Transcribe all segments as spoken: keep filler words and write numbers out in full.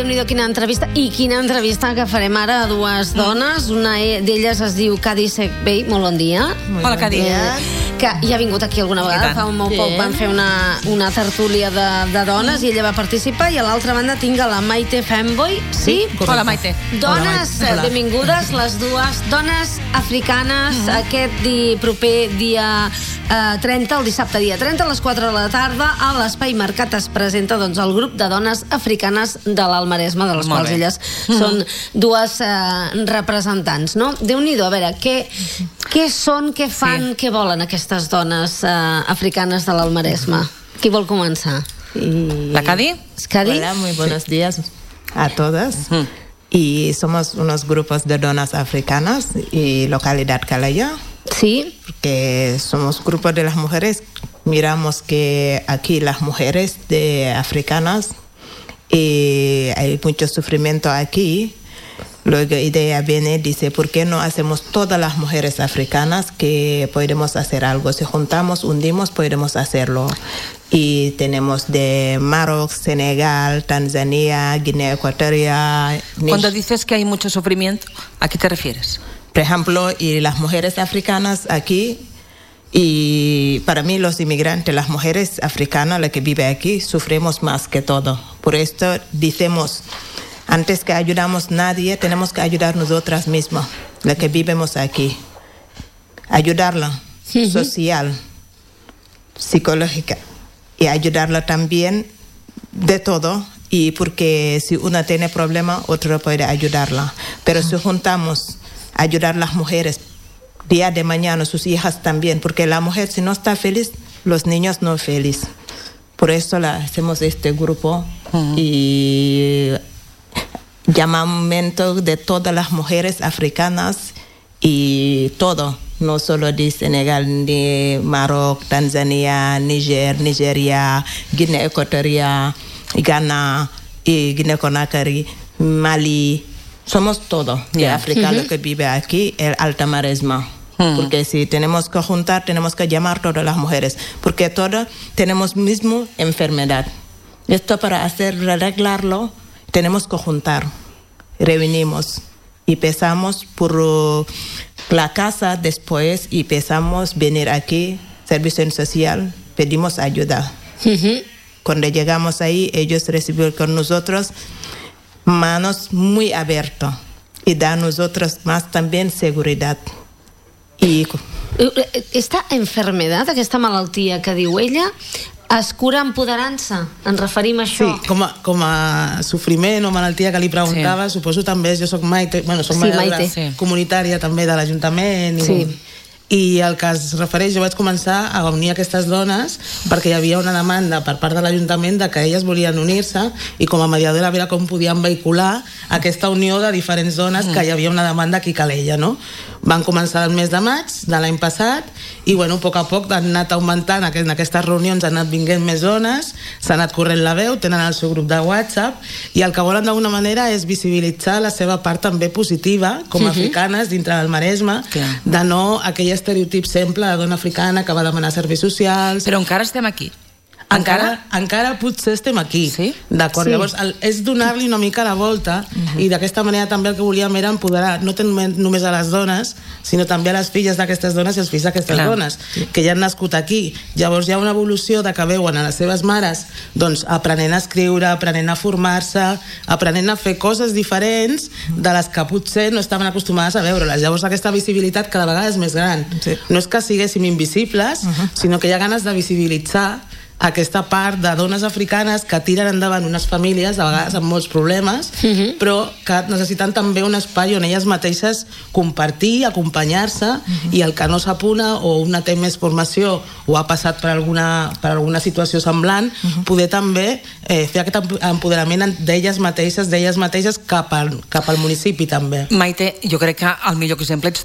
Déu-n'hi-do, quina entrevista. I quina entrevista que farem ara a dues dones. Una d'elles es diu Cadi Secbey. Molt bon dia. Hola, Cadi. Que ja ha vingut aquí alguna vegada. Fa molt poc van fer una, una tertúlia de, de dones i ella va participar. I a l'altra banda tinc a la Maite Femboy. Sí? Hola, Maite. Dones, Hola, benvingudes, les dues. Dones africanes, uh-huh. aquest di, proper dia eh, trenta, el dissabte dia trenta, a les quatre de la tarda, a l'Espai Mercat es presenta doncs, el grup de dones africanes de l'Alt Maresme, de les Molt quals bé. elles uh-huh. són dues eh, representants, no? Déu-n'hi-do, a veure, què, què són, què fan, sí. què volen aquestes dones eh, africanes de l'Alt Maresme? Qui vol començar? Y... ¿La Cadi? ¿Cadi? Hola, muy buenos sí. días a todas. Uh-huh. Y somos unos grupos de donas africanas y localidad Calaya. Sí. Porque somos grupos de las mujeres. Miramos que aquí las mujeres de africanas y hay mucho sufrimiento aquí. Luego la idea viene, dice, ¿por qué no hacemos todas las mujeres africanas que podemos hacer algo? Si juntamos, hundimos, podemos hacerlo. Y tenemos de Marruecos, Senegal, Tanzania, Guinea Ecuatorial. Cuando dices que hay mucho sufrimiento, ¿a qué te refieres? Por ejemplo, y las mujeres africanas aquí, y para mí los inmigrantes, las mujeres africanas, las que viven aquí, sufrimos más que todo. Por esto decimos, antes que ayudamos a nadie, tenemos que ayudar nosotras mismas, las que vivimos aquí. Ayudarla, uh-huh. social, psicológica. Y ayudarla también de todo, y porque si una tiene problema, otra puede ayudarla. Pero si juntamos, ayudar a las mujeres, día de mañana, sus hijas también, porque la mujer si no está feliz, los niños no felices. Por eso la, hacemos este grupo uh-huh. y llamamiento de todas las mujeres africanas y todo. No solo de Senegal, de Marruecos, Tanzania, Niger, Nigeria, Guinea Ecuatorial, Ghana, y Guinea Conakry, Mali. Somos todos de yeah. África uh-huh. los que vive aquí, el Alta Maresma. Uh-huh. Porque si tenemos que juntar, tenemos que llamar a todas las mujeres. Porque todas tenemos misma enfermedad. Esto para hacer, arreglarlo, tenemos que juntar. Reunimos y empezamos por uh, la casa después y empezamos a venir aquí, servicio social, pedimos ayuda. Uh-huh. Cuando llegamos ahí, ellos recibieron con nosotros manos muy abiertas y dan a nosotros más también seguridad. I... Esta enfermedad, aquesta malaltia que diu ella, es cura empoderant-se? Ens referim a això? Sí, com a, com a sofriment o malaltia que li preguntava, sí. suposo també, jo soc Maite, bueno, soc sí, mediadora sí. comunitària també de l'Ajuntament i, sí. i el que es refereix, jo vaig començar a unir aquestes dones perquè hi havia una demanda per part de l'Ajuntament de que elles volien unir-se i com a mediadora a veure com podien vehicular aquesta unió de diferents dones mm. que hi havia una demanda aquí a Calella, no? Van començar el mes de maig de l'any passat i bueno, a poc a poc han anat augmentant en aquestes reunions, han anat vinguent més dones, s'ha anat corrent la veu, tenen el seu grup de WhatsApp i el que volen d'alguna manera és visibilitzar la seva part també positiva com a uh-huh. africanes dintre del Maresme, clar. De no aquell estereotip sempre de dona africana que va demanar serveis socials. Però encara estem aquí. Encara, encara potser estem aquí, sí? D'acord, sí. Llavors el, és donar-li una mica la volta uh-huh. i d'aquesta manera també el que volíem era empoderar no només a les dones sinó també a les filles d'aquestes dones i els fills d'aquestes Clar. dones sí. que ja han nascut aquí. Llavors hi ha una evolució de que veuen a les seves mares doncs aprenent a escriure, aprenent a formar-se, aprenent a fer coses diferents de les que potser no estaven acostumades a veure-les. Llavors aquesta visibilitat cada vegada és més gran. Sí. No és que siguéssim invisibles, uh-huh. sinó que hi ha ganes de visibilitzar aquesta part de dones africanes que tiren endavant unes famílies, a vegades amb molts problemes, uh-huh. però que necessiten també un espai on elles mateixes compartir, acompanyar-se, uh-huh. i el que no s'apuna o una té més formació o ha passat per alguna, per alguna situació semblant, uh-huh. poder també eh, fer aquest empoderament d'elles mateixes, d'elles mateixes cap al, cap al municipi també. Maite, jo crec que el millor exemple ets tu.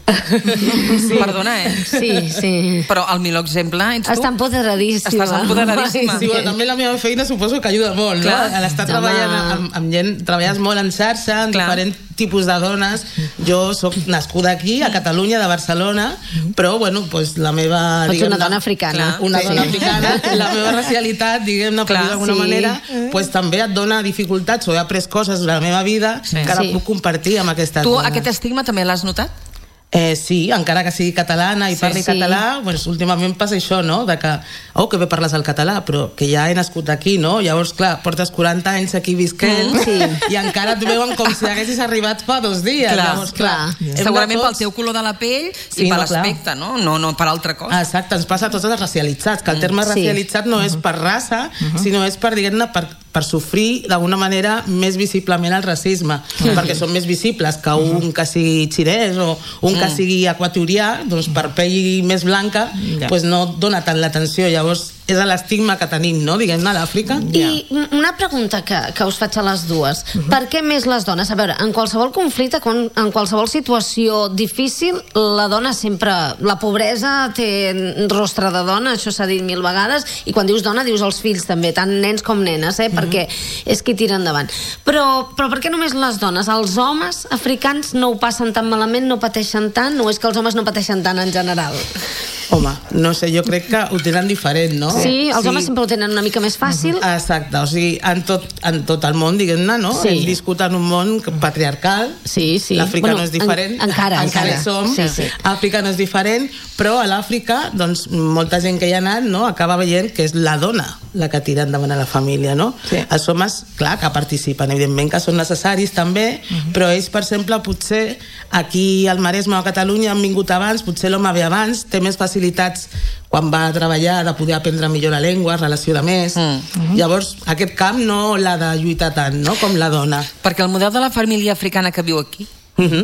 Sí. Perdona, eh? Sí, sí. Però el millor exemple ets tu. Està empoderadíssima. Estàs empoderadíssima. Sí, bueno, també la meva feina suposo que ajuda molt, Clar. no? A l'estar treballant amb, amb gent, treballes molt en xarxa, amb Clar. diferents tipus de dones. Jo sóc nascuda aquí, a Catalunya, de Barcelona, però, bueno, pues, la meva... Pots diguem, una dona africana. Clar, una sí. dona africana, la meva racialitat, diguem-ne, per dir d'alguna sí. manera, pues, també et dona dificultats, o he après coses de la meva vida Sí. que ara Sí. puc compartir amb aquestes Tu dones. aquest estigma també l'has notat? Eh, sí, encara que sigui catalana i Sí, parli sí. català, doncs últimament passa això, no?, de que, oh, que bé parles el català, però que ja he nascut aquí, no? Llavors, clar, portes quaranta anys aquí visquent Mm, sí. i encara et veuen com si haguessis arribat fa dos dies. Clar, Llavors, clar, clar. hem de Segurament tots- pel teu color de la pell Sí, i per no, clar. l'aspecte, no? No, no per altra cosa. Exacte, ens passa a tots els racialitzats, que el terme Sí. racialitzat no és per raça, sinó és per, diguem-ne, per, per sofrir d'alguna manera més visiblement el racisme, perquè són més visibles que un que sigui xinès o un que sigui equatorià, doncs per pell més blanca, pues no dona tant l'atenció. Llavors, és l'estigma que tenim, no?, diguem-ne, a l'Àfrica. I una pregunta que, que us faig a les dues. Per què més les dones? A veure, en qualsevol conflicte, quan- en qualsevol situació difícil, la dona sempre... La pobresa té rostre de dona, això s'ha dit mil vegades, i quan dius dona dius els fills també, tant nens com nenes, eh? Perquè és qui tira endavant. Però, però per què només les dones? Els homes africans no ho passen tan malament, no pateixen tant, o és que els homes no pateixen tant en general? Home, no sé, jo crec que ho tenen diferent, no? Sí, els homes sempre ho tenen una mica més fàcil. Exacte, o sigui, en tot, en tot el món, diguem-ne, no? Sí. Hem viscut en un món patriarcal. Sí, sí. L'Àfrica Bueno, no és diferent. en- encara, encara encara. hi som. Sí, sí. Àfrica no és diferent, però a l'Àfrica, doncs, molta gent que hi ha anat, no?, acaba veient que és la dona la que tira endavant a la família, no? Sí. Els homes, clar, que participen, evidentment que són necessaris també, però ells, per exemple, potser aquí al Maresme o a Catalunya han vingut abans, potser l'home ve abans, té més facilitats quan va a treballar de poder aprendre millor la llengua, relació de més. Mm. Llavors, aquest camp no l'ha de lluitar tant, no?, com la dona. Perquè el model de la família africana que viu aquí, Uh -huh.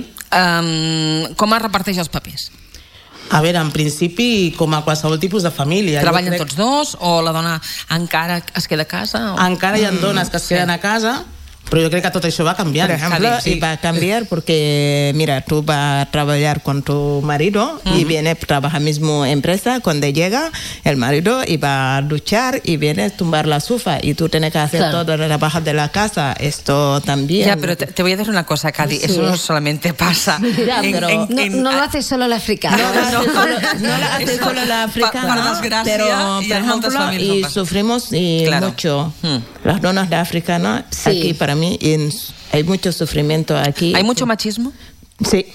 um, com es reparteix els papers? A veure, en principi, com a qualsevol tipus de família. Treballen Jo crec- tots dos o la dona encara es queda a casa? O... Encara hi ha dones que es queden a casa, però jo crec que tot això va canviant. Por ejemplo, Javi, sí. y va a cambiar porque, mira, tú vas a trabajar con tu marido y viene, trabaja mismo empresa, cuando llega el marido y va a luchar y viene a tumbar la sofá y tú tienes que hacer Claro. todo el trabajo de la casa, esto también. Ya, pero te, te voy a decir una cosa, Cadi, Sí. eso no solamente pasa Ya, pero- No, no lo hace solo el africano. No lo hace No. solo, no lo hace Eso, solo la pa- africana, para desgracia, pero y por en moltes ejemplo, familias no y pasa. sufrimos y Claro. mucho. Hmm. Las donas de africana, Sí. aquí para mí, en- hay mucho sufrimiento aquí. ¿Hay mucho machismo? Sí,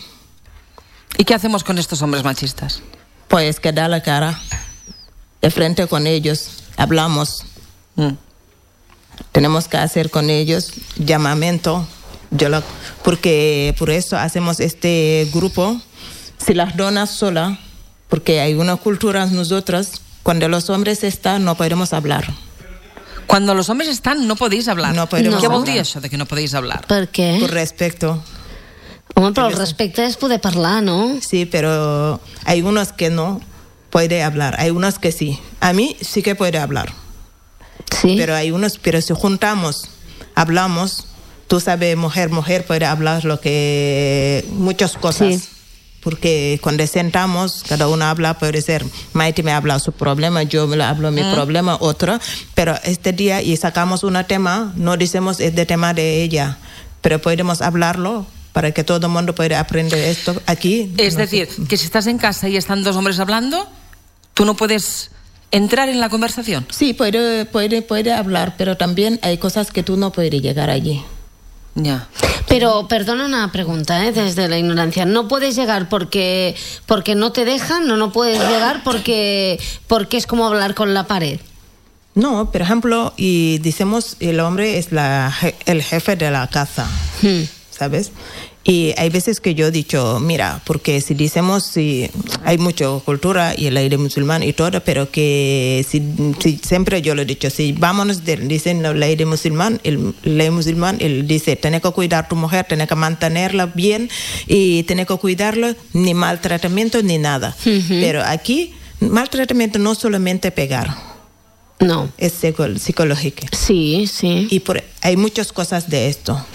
¿Y qué hacemos con estos hombres machistas? pues que da la cara de frente con ellos, hablamos. Mm. Tenemos que hacer con ellos llamamiento, yo lo- porque por eso hacemos este grupo. Si las donas solas, porque hay unas culturas nosotras, cuando los hombres están no podemos hablar. Cuando los hombres están, no podéis hablar. No podemos ¿Qué vol hablar. dir això de que no podéis hablar? Per què? Por respeto. Home, però el respecte és poder parlar, no? Sí, pero hay unos que no puede hablar, hay unos que sí. A mí sí que puede hablar. Sí. Pero hay unos, pero si juntamos, hablamos, tú sabes, mujer, mujer puede hablar lo que, muchas cosas. Sí. Porque cuando sentamos, cada uno habla, puede ser, Maite me habla su problema, yo me hablo mi problema, otro, pero este día y sacamos un tema, no decimos este tema de ella, pero podemos hablarlo para que todo el mundo pueda aprender esto aquí. Es No decir, sé. que si estás en casa y están dos hombres hablando, tú no puedes entrar en la conversación. Sí, puede, puede, puede hablar, pero también hay cosas que tú no puedes llegar allí. Ya. Pero, perdona una pregunta, ¿eh? Desde la ignorancia. ¿No puedes llegar porque, porque no te dejan? ¿O no puedes llegar porque, porque es como hablar con la pared? No, por ejemplo, y decimos el hombre es la, je- el jefe de la casa, Hmm. ¿sabes? Y hay veces que yo he dicho, mira, porque si decimos, si hay mucha cultura y el aire musulmán y todo, pero que si, si siempre yo lo he dicho, si vámonos, de, dicen el aire musulmán, el ley musulmán, él dice, tienes que cuidar a tu mujer, tienes que mantenerla bien y tienes que cuidarla, ni maltratamiento ni nada. Pero aquí, maltratamiento no solamente pegar, No. es psico- psicológico. Sí, sí. Y por, hay muchas cosas de esto.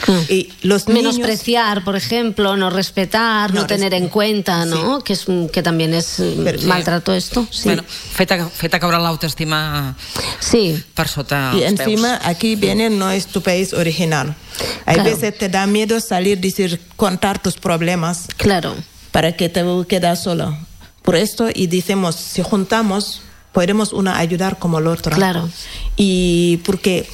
Y los niños... Menospreciar, por ejemplo, no respetar, no, no tener en cuenta, ¿no? Sí. Que, es, que también es Perfecto. maltrato esto. Sí. Bueno, feta, feta caure l'autoestima sí. per sota y els encima peus. Aquí viene, no es tu país original. Hay claro. veces te da miedo salir, decir, contar tus problemas. Claro. Para que te quedas solo. Por esto, y decimos, si juntamos, podemos una ayudar como el otro. Claro. Y porque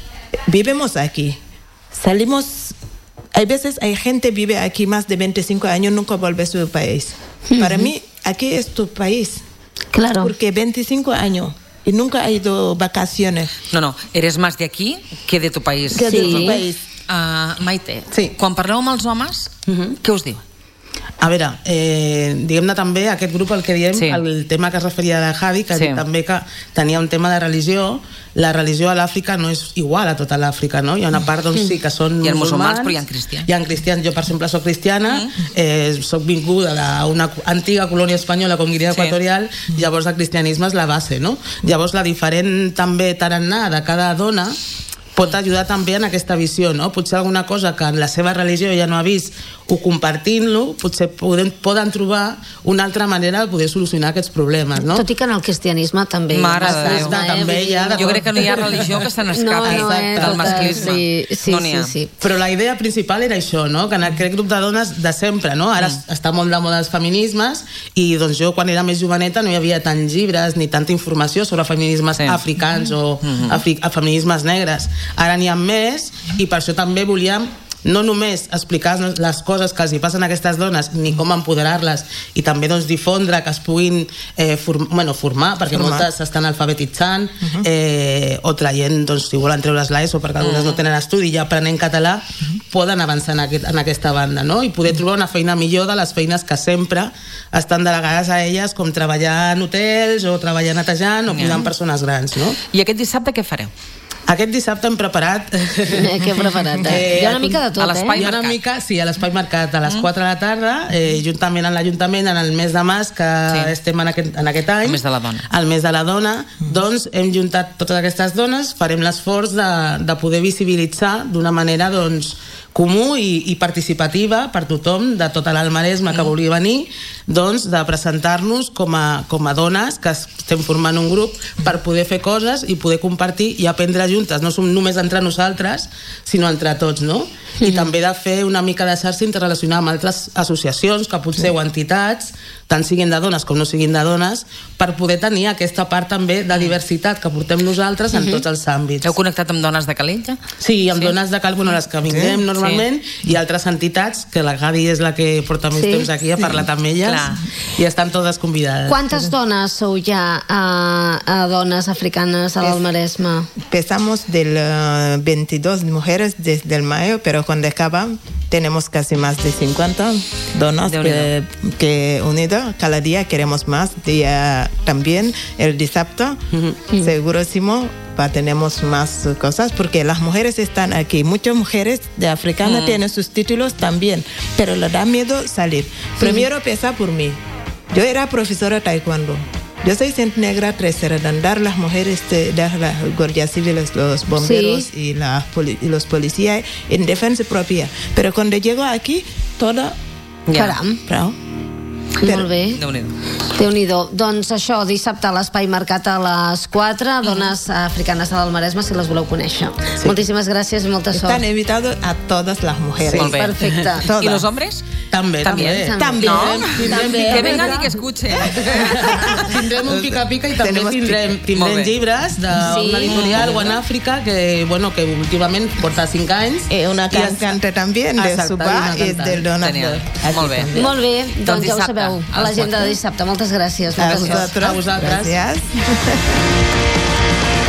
vivimos aquí. Salimos, hay veces hay gente que vive aquí más de veinticinco años, nunca vuelve a su país. Uh-huh. Para mí, aquí es tu país. Claro. Porque veinticinco años y nunca ha ido vacaciones. No, no, eres más de aquí que de tu país. Que sí. de tu país. Uh, Maite, sí. quan parleu amb els homes, uh-huh. què us diu? A veure, eh, diguem-ne també aquest grup el que diem, sí. el tema que es referia a la Javi, que sí. també que tenia un tema de religió. La religió a l'Àfrica no és igual a tota l'Àfrica, no? Hi ha una part doncs sí que són hi ha musulmans, musulmans, però hi ha cristians. Hi ha cristians, jo per exemple soc cristiana, mm. eh, soc vinguda d'una antiga colònia espanyola com Guinea sí. Equatorial, llavors el cristianisme és la base, no? Llavors la diferent també tarannà de cada dona pot ajudar també en aquesta visió, no? Potser alguna cosa que en la seva religió ja no ha vist, o compartint-lo, potser poden, poden trobar una altra manera de poder solucionar aquests problemes, no? Tot i que en el cristianisme també Mare de Déu. eh? també hi ha, jo crec que no hi ha religió que se n'escapi no, no, eh, del masclisme. Sí, sí, no sí, ha. sí. Però la idea principal era això, no? Que en aquest grup de dones de sempre, no? Ara mm. està molt de moda els feminismes i doncs jo quan era més joveneta no hi havia tants llibres ni tanta informació sobre feminismes sí. africans o mm-hmm. afri- feminismes negres. Ara n'hi ha més i per això també volíem no només explicar les coses que els hi passen a aquestes dones ni com empoderar-les i també doncs, difondre que es puguin eh, form, bueno, formar perquè formar. moltes s'estan alfabetitzant uh-huh. eh, o traient, doncs, si volen treure l'ESO perquè algunes uh-huh. no tenen estudi i ja aprenent català uh-huh. poden avançar en, aquest, en aquesta banda, no? I poder trobar una feina millor de les feines que sempre estan delegades a elles com treballar en hotels o treballar netejant o cuidant uh-huh. persones grans, no? I aquest dissabte què fareu? Aquest dissabte hem preparat... Eh, què hem preparat? Eh? Hi ha una mica de tot, a l'espai eh? Hi ha una mica, sí, a l'Espai Mercat, a les mm. quatre de la tarda, eh, juntament amb l'Ajuntament, en el mes de març, que sí. estem en aquest, en aquest any. El mes de la dona. El mes de la dona, mm. doncs hem juntat totes aquestes dones, farem l'esforç de, de poder visibilitzar d'una manera, doncs, comú i, i participativa per tothom de tota l'Alt Maresme que vulgui venir, doncs de presentar-nos com a, com a dones que estem formant un grup per poder fer coses i poder compartir i aprendre juntes, no som només entre nosaltres sinó entre tots, no? I també de fer una mica de xarxa interrelacionar amb altres associacions que potser o entitats, tant siguin de dones com no siguin de dones, per poder tenir aquesta part també de diversitat que portem nosaltres en tots els àmbits. Heu connectat amb dones de Calella? Sí, amb sí. dones de Calella, bueno, les que vinguem sí. normalment, sí. i altres entitats, que la Gavi és la que porta més sí. temps aquí a parlar amb elles, Clar. i estan totes convidades. Quantes dones sou ja a, a dones africanes a l'Alt Maresme? Empezamos del uh, veintidós mujeres desde el mayo, pero cuando acaba tenemos casi más de cincuenta donas que, que unidas. Cada día queremos más. Día también el dissabte, uh-huh. segurísimo, tenemos más cosas porque las mujeres están aquí. Muchas mujeres de africanas uh-huh. tienen sus títulos también, pero les da miedo salir. Primero empieza por mí. Yo era profesora de taekwondo. Yo soy Centro Negra tercera de andar, las mujeres de, de las guardias civiles, los bomberos sí. y, la, y los policías en defensa propia. Pero cuando llego aquí, todo... Caram. Prou. Molt bé. Déu-n'hi-do. Déu-n'hi-do. Doncs això, dissabte a l'Espai Mercat a les quatre, dones africanes de l'Alt Maresme, si les voleu conèixer. Sí. Moltíssimes gràcies i molta sort. Están invitados a todas las mujeres. Sí, perfecte. ¿Y los hombres? També, també. També. No? també. Que vengan i que escuchen. Tindrem un pica-pica i també tindrem, tindrem llibres d'una sí. editorial, One Africa, que, bueno, que últimament porta cinc anys. Eh, una que canta també de Subà i del Donador. Molt bé. Molt bé, doncs ja ho sabeu. A l'agenda de dissabte. Moltes gràcies. A vosaltres. A vosaltres. Gràcies.